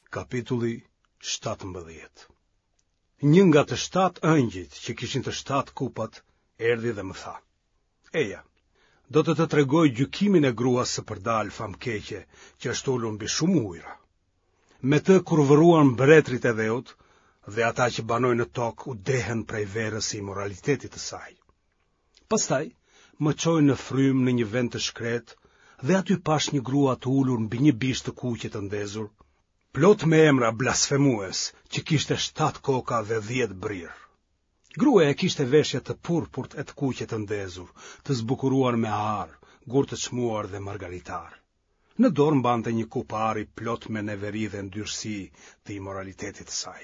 Kapitulli 17. Një nga të 7 ëngjëjt që kishin të 7 kupat, erdhi dhe më tha: Eja, do të tregoj gjykimin e gruas së përdal famkeqe që është ulur mbi shumë ujëra. Me të kurvëruan mbretërit e dheut, dhe ata që banojnë në tokë u dehen prej verës së immoralitetit të saj. Pastaj më çoi në frym në një vend të shkret, dhe aty pash një grua të ulur mbi një bish të kuqe të ndezur, plot me emra blasfemues, që kishte 7 koka dhe 10 brirë. Gruaja kishte veshje të purpurt e të kuqe të ndezur, të zbukuruar me har, gur të çmuar dhe margaritar. Në dorë mbante një kup ari plot me neveri dhe ndyrësi të immoralitetit të saj.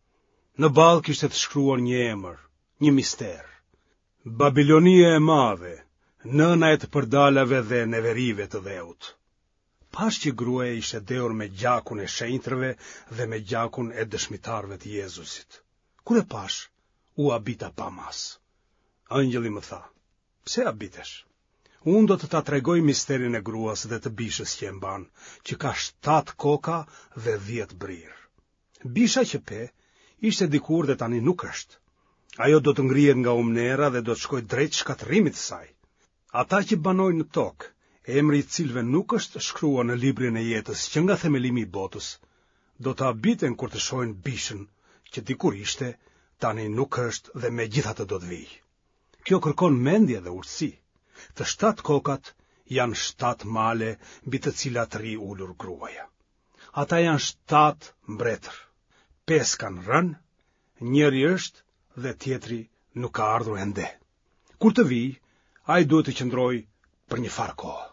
Në ball kishte të shkruar një emër, një mister: Babilonia e madhe, nëna e të përdalave dhe neverive të dheut. Pash që gruaja ishte dheur me gjakun e shenjtërve dhe me gjakun e dëshmitarëve të Jezusit. Kur e pash, u habita pa mas. Angjëlli më tha: Pse habitesh? Unë do të ta tregoj misterin e gruas dhe të bishës që e mban, që ka 7 koka dhe 10 brirë. Bisha që pe ishte dikur dhe tani nuk është. Ajo do të ngrihet nga umnera dhe do të shkojë drejt shkatërimit të saj. Ata që banojnë në tokë, emri i cilëve nuk është shkruar në librin e jetës që nga themelimi i botës, do të habiten kur të shohin bishën që dikur ishte, tani nuk është dhe megjithatë do të vijë. Kjo kërkon mendje dhe urtësi. Të 7 kokat janë 7 male mbi të cilat rri ulur gruaja. Ata janë 7 mbretër. 5 kanë rënë, njëri është dhe tjetri nuk ka ardhur ende. Kur të vijë, ai duhet të qëndrojë për një farë kohë.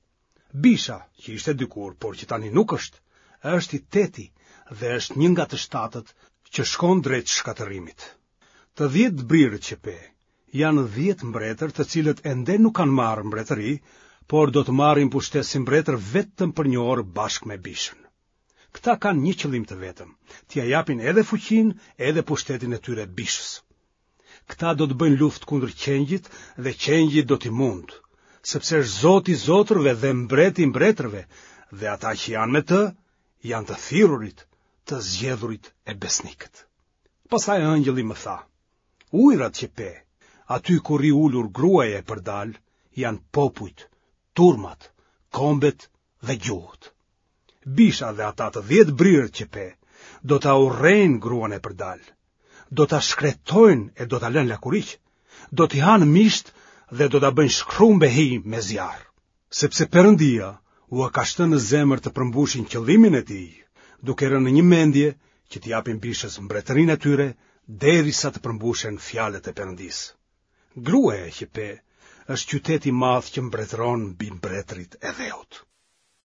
Bisha, që ishte dikur, por që tani nuk është i 8 dhe është një nga të 7 që shkon drejt shkatërimit. Të 10 brirët që pe janë 10 mbretër të cilët ende nuk kanë marrë mbretëri, por do të marrin pushtet si mbretër vetëm për një orë bashkë me bishën. Këta kanë një qëllim të vetëm, t'ia japin edhe fuqinë, edhe pushtetin e tyre bishës. Këta do të bëjnë luftë kundër qengjit dhe qengji do t'i mund, sepse është Zoti i zotërve dhe mbreti i mbretërve, dhe ata që janë me të janë të thirrurit, të zgjedhurit e besnikët. Pastaj angjëlli më tha: Ujërat që pe, aty ku rri ulur gruaja e përdal, janë popujt, turmat, kombet dhe gjuhët. Bisha dhe ata të 10 brirët që pe, do ta urrejnë gruan e përdal, do ta shkretojnë e do ta lënë lakuriq, do t'i hanë misht dhe do ta bëjnë shkrumbe hi me zjarr. Sepse Perëndia u ka shtënë në zemër të përmbushin qëllimin e tij, duke rënë në një mendje që t'i japin bishës mbretërinë e tyre derisa të përmbushen fjalët e Perëndisë. Gruaja që pe është qyteti i madh që mbretëron mbi mbretërit e dheut.